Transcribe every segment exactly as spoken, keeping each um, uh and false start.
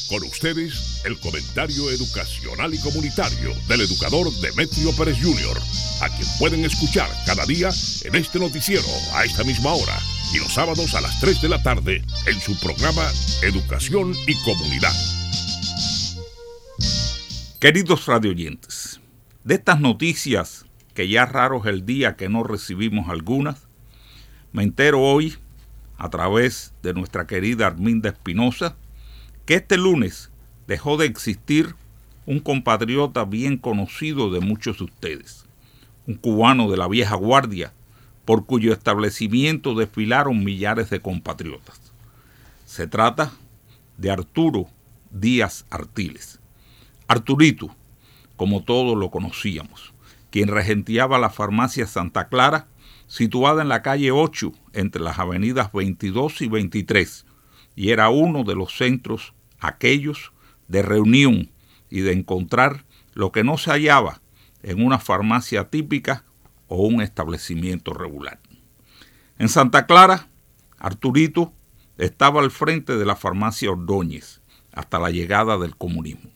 Con ustedes, el comentario educacional y comunitario del educador Demetrio Pérez junior, a quien pueden escuchar cada día en este noticiero a esta misma hora y los sábados a las tres de la tarde en su programa Educación y Comunidad. Queridos radioyentes, de estas noticias, que ya raro es el día que no recibimos algunas, me entero hoy, a través de nuestra querida Arminda Espinosa, que este lunes dejó de existir un compatriota bien conocido de muchos de ustedes, un cubano de la vieja guardia, por cuyo establecimiento desfilaron millares de compatriotas. Se trata de Arturo Díaz Artiles. Arturito, como todos lo conocíamos, quien regenteaba la farmacia Santa Clara, situada en la calle ocho, entre las avenidas veintidós y veintitrés, y era uno de los centros aquellos de reunión y de encontrar lo que no se hallaba en una farmacia típica o un establecimiento regular. En Santa Clara, Arturito estaba al frente de la farmacia Ordóñez hasta la llegada del comunismo.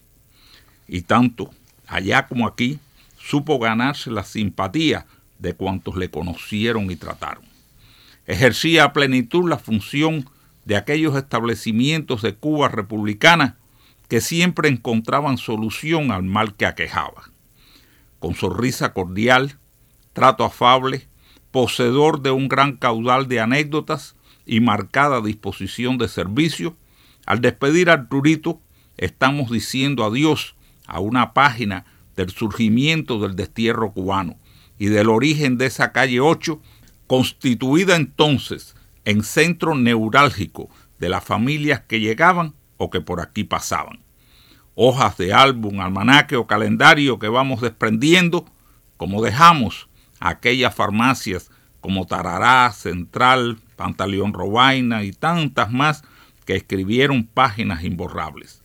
Y tanto allá como aquí supo ganarse la simpatía de cuantos le conocieron y trataron. Ejercía a plenitud la función de aquellos establecimientos de Cuba republicana que siempre encontraban solución al mal que aquejaba. Con sonrisa cordial, trato afable, poseedor de un gran caudal de anécdotas y marcada disposición de servicio, al despedir a Arturito estamos diciendo adiós a una página del surgimiento del destierro cubano y del origen de esa calle ocho, constituida entonces en centro neurálgico de las familias que llegaban o que por aquí pasaban. Hojas de álbum, almanaque o calendario que vamos desprendiendo, como dejamos aquellas farmacias como Tarará, Central, Pantaleón Robaina y tantas más que escribieron páginas imborrables.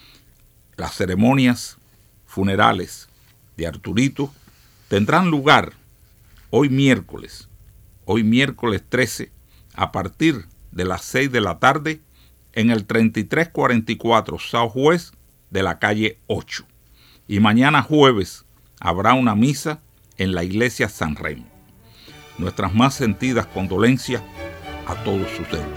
Las ceremonias funerales de Arturito tendrán lugar hoy miércoles, hoy miércoles trece, a partir de las seis de la tarde, en el treinta y tres cuarenta y cuatro Southwest de la calle ocho. Y mañana jueves habrá una misa en la iglesia San Remo. Nuestras más sentidas condolencias a todos ustedes.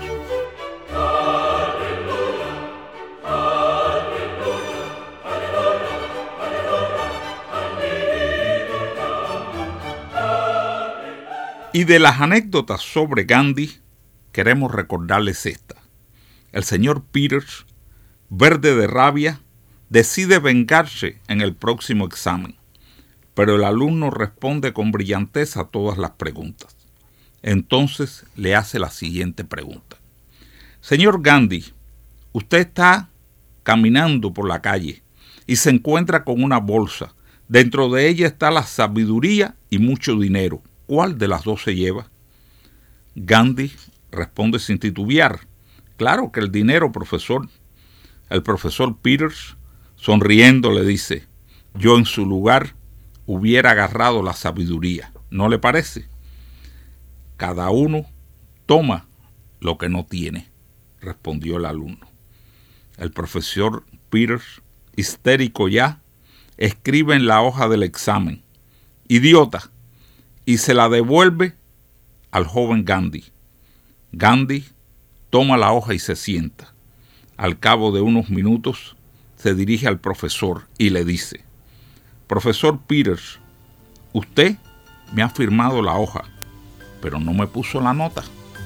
Y de las anécdotas sobre Gandhi, queremos recordarles esta. El señor Peters, verde de rabia, decide vengarse en el próximo examen, pero el alumno responde con brillantez a todas las preguntas. Entonces le hace la siguiente pregunta. Señor Gandhi, usted está caminando por la calle y se encuentra con una bolsa. Dentro de ella está la sabiduría y mucho dinero. ¿Cuál de las dos se lleva? Gandhi responde sin titubear. Claro que el dinero, profesor. El profesor Peters, sonriendo, le dice, yo en su lugar hubiera agarrado la sabiduría. ¿No le parece? Cada uno toma lo que no tiene, respondió el alumno. El profesor Peters, histérico ya, escribe en la hoja del examen, idiota, y se la devuelve al joven Gandhi. Gandhi toma la hoja y se sienta. Al cabo de unos minutos se dirige al profesor y le dice, profesor Peters, usted me ha firmado la hoja, pero no me puso la nota.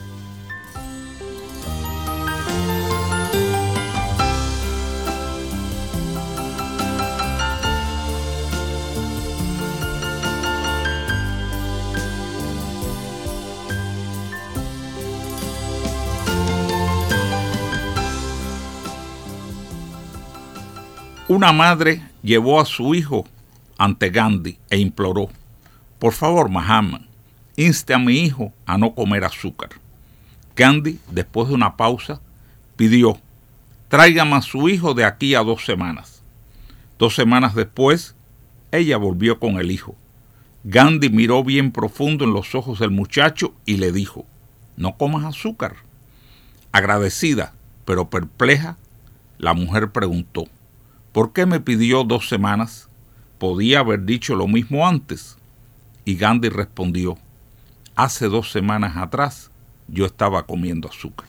Una madre llevó a su hijo ante Gandhi e imploró, por favor, Mahatma, inste a mi hijo a no comer azúcar. Gandhi, después de una pausa, pidió, tráigame a su hijo de aquí a dos semanas. Dos semanas después, ella volvió con el hijo. Gandhi miró bien profundo en los ojos del muchacho y le dijo, no comas azúcar. Agradecida, pero perpleja, La mujer preguntó, ¿por qué me pidió dos semanas? Podía haber dicho lo mismo antes. Y Gandhi respondió, hace dos semanas atrás yo estaba comiendo azúcar.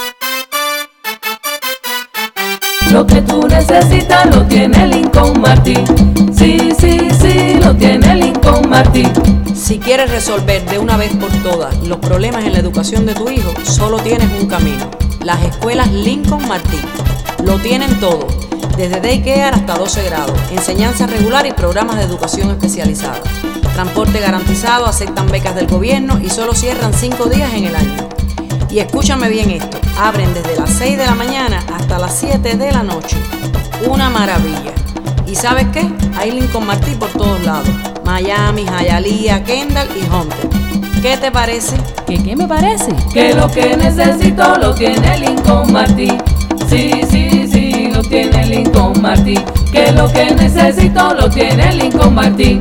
Lo que tú necesitas lo tiene Lincoln Martin. Sí, sí, sí, lo tiene Lincoln Martin. Si quieres resolver de una vez por todas los problemas en la educación de tu hijo, solo tienes un camino. Las escuelas Lincoln Martin. Lo tienen todo, desde daycare hasta doce grados, enseñanza regular y programas de educación especializada. Transporte garantizado, aceptan becas del gobierno y solo cierran cinco días en el año. Y escúchame bien esto, abren desde las seis de la mañana hasta las siete de la noche. Una maravilla. ¿Y sabes qué? Hay Lincoln Martin por todos lados. Miami, Hialeah, Kendall y Hunter. ¿Qué te parece? ¿Qué qué me parece? Que lo que necesito lo tiene Lincoln Martin. Sí, sí, sí, lo tiene Lincoln Martin. Que lo que necesito lo tiene Lincoln Martin.